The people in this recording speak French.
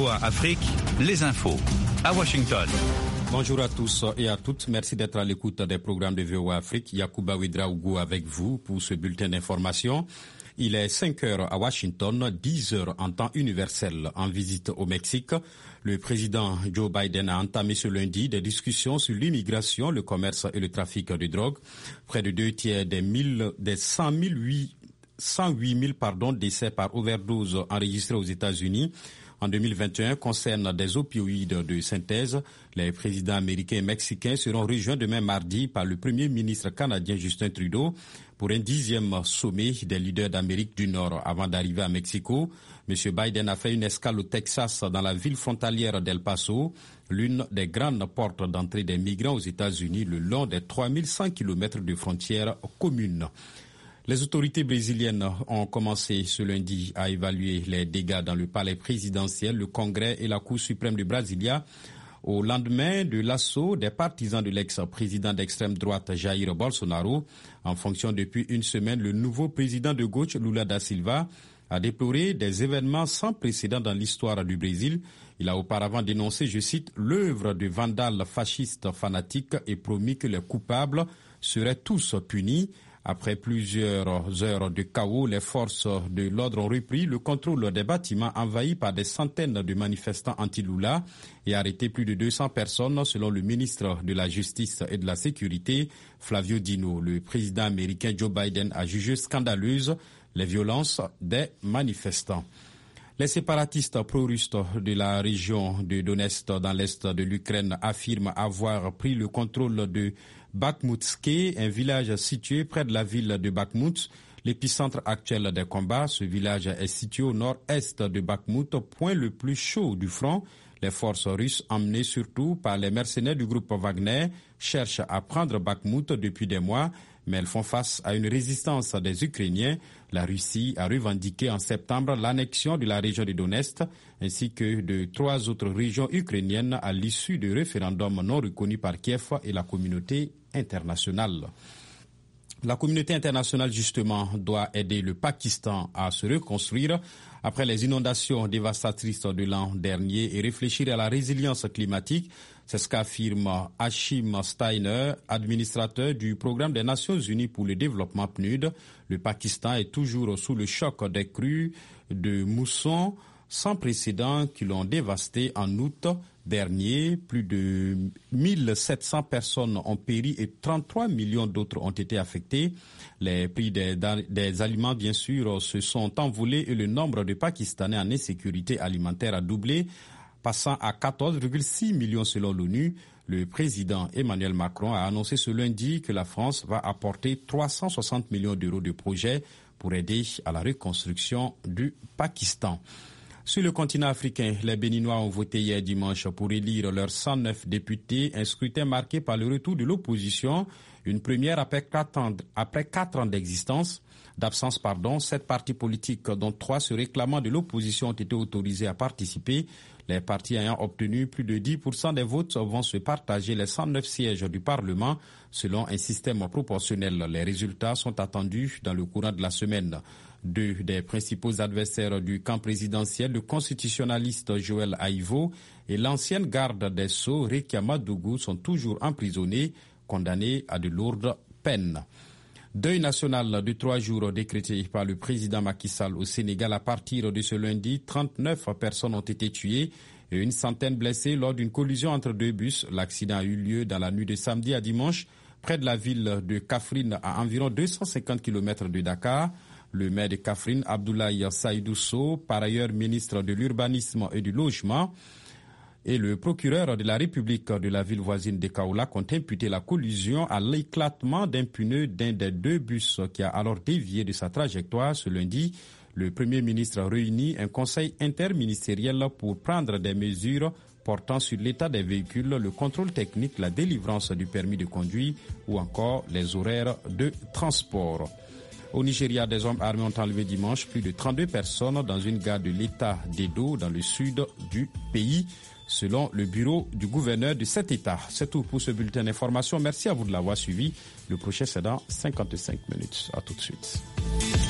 VOA Afrique, les infos à Washington. Bonjour à tous et à toutes. Merci d'être à l'écoute des programmes de VOA Afrique. Yacouba Ouedraogo avec vous pour ce bulletin d'information. Il est 5 heures à Washington, 10 heures en temps universel en visite au Mexique. Le président Joe Biden a entamé ce lundi des discussions sur l'immigration, le commerce et le trafic de drogue. Près de 2 tiers des 108 000 décès par overdose enregistrés aux États-Unis en 2021 concernent des opioïdes de synthèse. Les présidents américains et mexicains seront rejoints demain mardi par le premier ministre canadien Justin Trudeau pour un 10e sommet des leaders d'Amérique du Nord avant d'arriver à Mexico. M. Biden a fait une escale au Texas dans la ville frontalière d'El Paso, l'une des grandes portes d'entrée des migrants aux États-Unis le long des 3100 km de frontières communes. Les autorités brésiliennes ont commencé ce lundi à évaluer les dégâts dans le palais présidentiel, le Congrès et la Cour suprême de Brasilia au lendemain de l'assaut des partisans de l'ex-président d'extrême droite Jair Bolsonaro. En fonction depuis une semaine, le nouveau président de gauche Lula da Silva a déploré des événements sans précédent dans l'histoire du Brésil. Il a auparavant dénoncé, je cite, l'œuvre de vandales fascistes fanatiques et promis que les coupables seraient tous punis. Après plusieurs heures de chaos, les forces de l'ordre ont repris le contrôle des bâtiments envahis par des centaines de manifestants anti-Lula et arrêté plus de 200 personnes selon le ministre de la Justice et de la Sécurité, Flavio Dino. Le président américain Joe Biden a jugé scandaleuse les violences des manifestants. Les séparatistes pro-russes de la région de Donetsk dans l'est de l'Ukraine affirment avoir pris le contrôle de Bakhmutske, un village situé près de la ville de Bakhmut, l'épicentre actuel des combats. Ce village est situé au nord-est de Bakhmut, point le plus chaud du front. Les forces russes, emmenées surtout par les mercenaires du groupe Wagner, cherchent à prendre Bakhmut depuis des mois, mais elles font face à une résistance des Ukrainiens. La Russie a revendiqué en septembre l'annexion de la région de Donetsk ainsi que de 3 autres régions ukrainiennes à l'issue de référendums non reconnus par Kiev et la communauté internationale. La communauté internationale, justement, doit aider le Pakistan à se reconstruire après les inondations dévastatrices de l'an dernier et réfléchir à la résilience climatique. C'est ce qu'affirme Hashim Steiner, administrateur du programme des Nations Unies pour le développement PNUD. Le Pakistan est toujours sous le choc des crues de mousson sans précédent qui l'ont dévasté en août dernier. Plus de 1700 personnes ont péri et 33 millions d'autres ont été affectés. Les prix des aliments, bien sûr, se sont envolés et le nombre de Pakistanais en insécurité alimentaire a doublé, passant à 14,6 millions selon l'ONU. Le président Emmanuel Macron a annoncé ce lundi que la France va apporter 360 millions d'euros de projets pour aider à la reconstruction du Pakistan. Sur le continent africain, les Béninois ont voté hier dimanche pour élire leurs 109 députés, un scrutin marqué par le retour de l'opposition, une première après 4 ans d'absence. 7 partis politiques, dont 3 se réclamant de l'opposition, ont été autorisés à participer. Les partis ayant obtenu plus de 10% des votes vont se partager les 109 sièges du Parlement selon un système proportionnel. Les résultats sont attendus dans le courant de la semaine. 2 des principaux adversaires du camp présidentiel, le constitutionnaliste Joël Aïvo et l'ancienne garde des Sceaux, Rekia Madougou, sont toujours emprisonnés, condamnés à de lourdes peines. Deuil national de 3 jours décrété par le président Macky Sall au Sénégal. À partir de ce lundi, 39 personnes ont été tuées et une centaine blessées lors d'une collision entre 2 bus. L'accident a eu lieu dans la nuit de samedi à dimanche, près de la ville de Kaffrine, à environ 250 km de Dakar. Le maire de Kaffrine, Abdoulaye Saïdou Sow, par ailleurs ministre de l'Urbanisme et du Logement, et le procureur de la République de la ville voisine de Kaolack ont imputé la collision à l'éclatement d'un pneu d'un des 2 bus qui a alors dévié de sa trajectoire. Ce lundi, le Premier ministre réunit un conseil interministériel pour prendre des mesures portant sur l'état des véhicules, le contrôle technique, la délivrance du permis de conduire ou encore les horaires de transport. Au Nigeria, des hommes armés ont enlevé dimanche plus de 32 personnes dans une gare de l'État d'Edo, dans le sud du pays, selon le bureau du gouverneur de cet État. C'est tout pour ce bulletin d'information. Merci à vous de l'avoir suivi. Le prochain, c'est dans 55 minutes. À tout de suite.